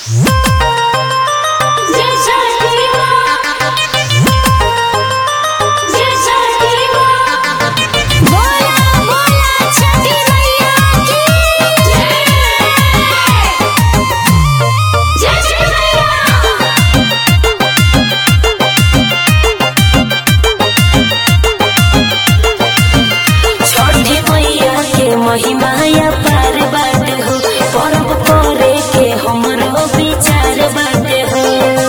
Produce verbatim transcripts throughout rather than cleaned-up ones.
महिमाया पार बाटे हो परब करे के हमरो विचार बाटे हो।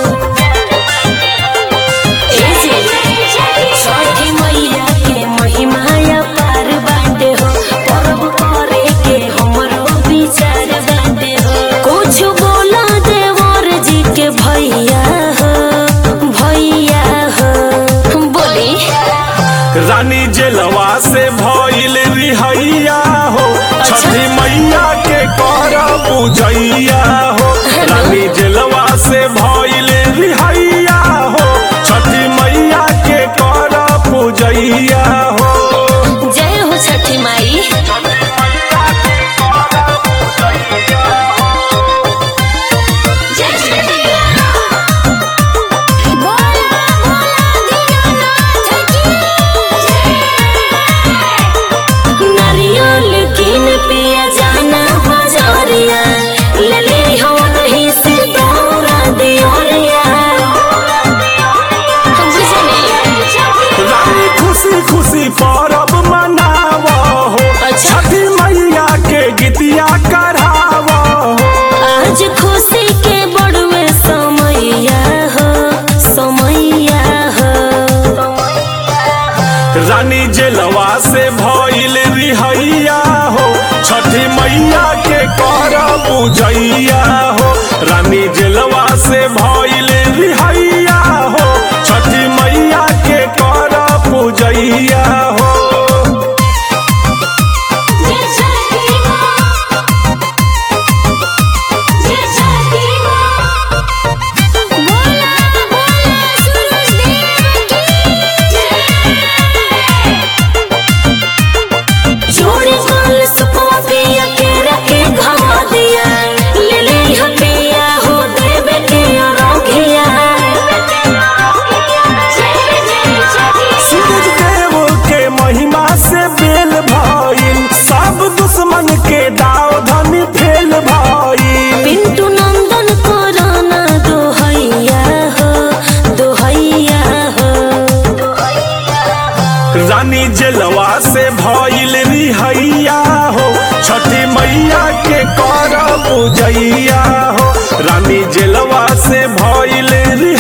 छठी मैया के महिमाया पार बाटे हो परब करे के हमरो विचार बाटे हो। कुछ बोला देवर जी के भैया हो भैया हो बोली रानी जेलवा से भइल रिहैया हो छठी मैया के कर पूजैया हो। रानी जेलवा से भइल रिहैया हो छठी मैया के कर पूजैया हो। जय हो छठी माई। पिया जाना बजरिया लली हो नहीं से दौरा दियोरिया। रानी खुशी खुशी परब मनावा हो छठी मैया के गीतिया करावा हो। आज खुशी के बड़वे समैया हो समैया हो। रानी जेलवा से भइल रिहैया हो छठी मैया के कर पूजैया हो। रानी जेलवा से भइल रिहैया हो छठी मैया के कर पूजैया हो। दुश्मन के दाव धनी फेल भाई पिंटू नंदन कोरोना दोहैया हो दोहैया हो। रानी जेलवा से भइल रिहैया हो छठी मैया के कर पूजैया हो। रानी जेलवा से भइल